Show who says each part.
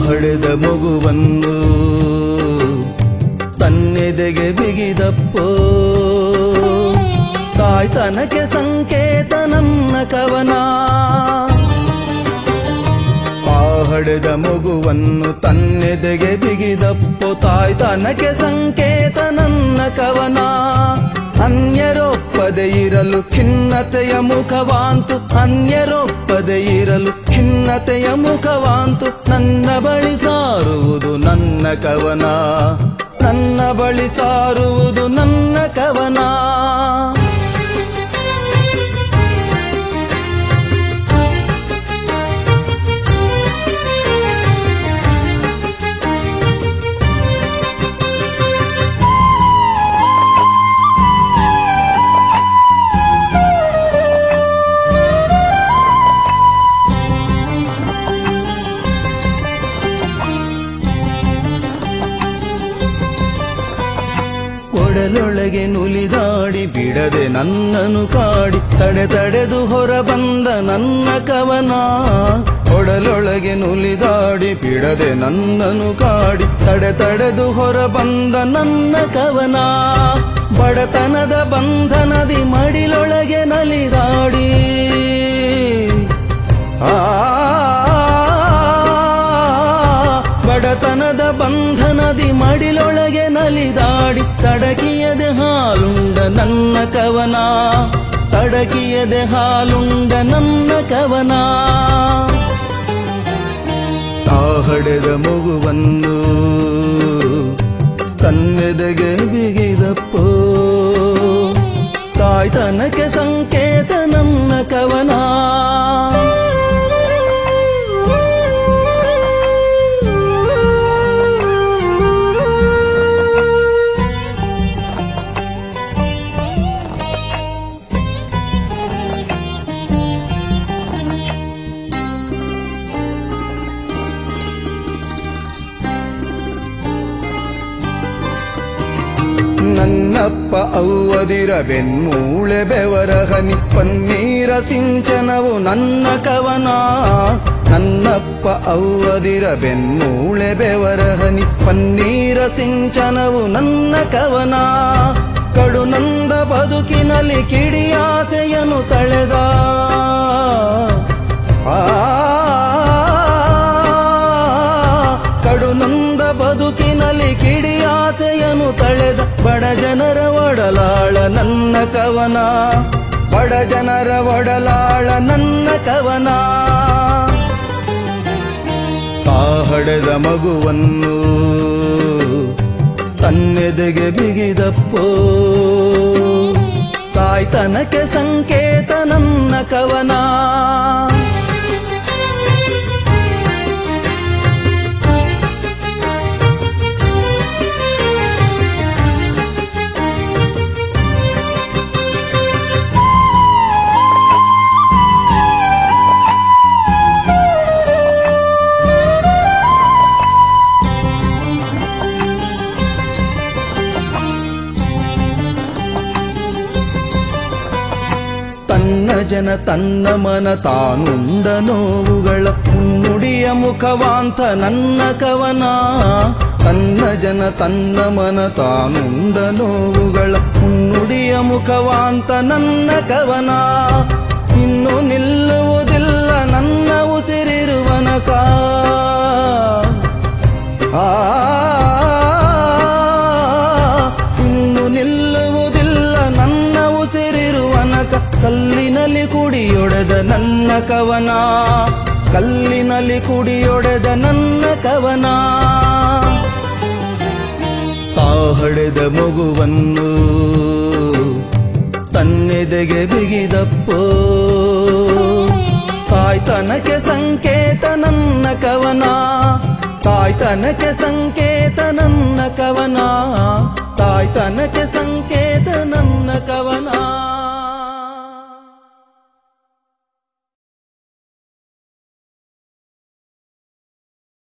Speaker 1: ಹಡೆದ ಮಗುವನ್ನು ತನ್ನೆದೆಗೆ ಬಿಗಿದಪ್ಪೋ ತಾಯ್ತನಕ್ಕೆ ಸಂಕೇತ ನನ್ನ ಕವನ. ಹಡೆದ ಮಗುವನ್ನು ತನ್ನೆದೆಗೆ ಬಿಗಿದಪ್ಪೋ ತಾಯ್ತನಕ್ಕೆ ಸಂಕೇತ ನನ್ನ ಕವನ. ಅನ್ಯರೊಪ್ಪದೆ ಇರಲು ಖಿನ್ನತೆಯ ಮುಖವಾಂತು, ಅನ್ಯರೊಪ್ಪದೆ ಇರಲು ಖಿನ್ನತೆಯ ಮುಖವಾಂತು, ನನ್ನ ಬಳಿ ಸಾರುವುದು ನನ್ನ ಕವನ, ನನ್ನ ಬಳಿ ಸಾರುವುದು ನನ್ನ ಕವನ. ಒಡಲೊಳಗೆ ನುಲಿದಾಡಿ ಬಿಡದೆ ನನ್ನನ್ನು ಕಾಡಿ ತಡೆದು ಹೊರಬಂದ ನನ್ನ ಕವನ. ಒಡಲೊಳಗೆ ನುಲಿದಾಡಿ ಬಿಡದೆ ನನ್ನನ್ನು ಕಾಡಿ ತಡೆದು ಹೊರಬಂದ ನನ್ನ ಕವನ. ಬಡತನದ ಬಂಧನದಿ ಮಡಿಲೊಳಗೆ ನಲಿದಾಡಿ ಬಡತನದ ಬಂಧನದಿ ಮಡಿಲೊಳಗೆ ನಲಿದಾಡಿ ತಡಕಿಯದೆ ಹಾಲುಂಡ ನನ್ನ ಕವನ, ತಡಕಿಯದೆ ಹಾಲುಂಡ ನನ್ನ ಕವನ. ಹಡೆದ ಮಗುವನ್ನು ತನ್ನೆದೆಗೆ ಬಿಗಿದಪ್ಪೋ ತಾಯ್ತನಕ್ಕೆ ಸಂಕೇತ ನನ್ನ ಕವನ. ನನ್ನಪ್ಪ ಅವ್ವದಿರ ಬೆನ್ಮೂಳೆ ಬೆವರ ಹನಿ ಪನ್ನೀರ ಸಿಂಚನವು ನನ್ನ ಕವನ. ನನ್ನಪ್ಪ ಅವ್ವದಿರ ಬೆನ್ಮೂಳೆ ಬೆವರ ಹನಿ ಪನ್ನೀರ ಸಿಂಚನವು ನನ್ನ ಕವನ. ಕಡುನಂದ ಬದುಕಿನಲ್ಲಿ ಕಿಡಿಯಾಸೆಯನ್ನು ತಳೆದ ಕಡುನಂದ ಬದುಕಿನಲ್ಲಿ ಕಿಡಿಯಾಸೆಯನ್ನು ತಳೆದ ಬಡ ಜನರ ಒಡಲಾಳ ನನ್ನ ಕವನ, ಬಡ ಜನರ ಒಡಲಾಳ ನನ್ನ ಕವನ. ಹಡೆದ ಮಗುವನ್ನು ತನ್ನೆದೆಗೆ ಬಿಗಿದಪ್ಪೋ ತಾಯ್ತನಕ್ಕೆ ಸಂಕೇತ ನನ್ನ ಕವನ. ತನ್ನ ಜನ ತನ್ನ ಮನ ತಾನುಂಡ ನೋವುಗಳ ಮುನ್ನುಡಿಯ ಮುಖವಾಂತ ನನ್ನ ಕವನ. ತನ್ನ ಜನ ತನ್ನ ಮನ ತಾನುಂಡ ನೋವುಗಳ ಮುನ್ನುಡಿಯ ಮುಖವಾಂತ ನನ್ನ ಕವನ. ಇನ್ನು ನಿಲ್ಲುವುದಿಲ್ಲ ನನ್ನ ಉಸಿರಿರುವನಕ, ಇನ್ನು ನಿಲ್ಲುವುದಿಲ್ಲ ನನ್ನ ಉಸಿರಿರುವನಕ. ಕಲ್ಲಿನಲ್ಲಿ ಕುಡಿಯೊಡೆದ ನನ್ನ ಕವನ, ಕಲ್ಲಿನಲ್ಲಿ ಕುಡಿಯೊಡೆದ ನನ್ನ ಕವನ. ಹಡೆದ ಮಗುವನ್ನು ತನ್ನೆದೆಗೆ ಬಿಗಿದಪ್ಪೋ ತಾಯ್ತನಕ್ಕೆ ಸಂಕೇತ ನನ್ನ ಕವನ, ತಾಯ್ತನಕ್ಕೆ ಸಂಕೇತ ನನ್ನ ಕವನ, ತಾಯ್ತನಕ್ಕೆ ಸಂಕೇತ ನನ್ನ ಕವನ.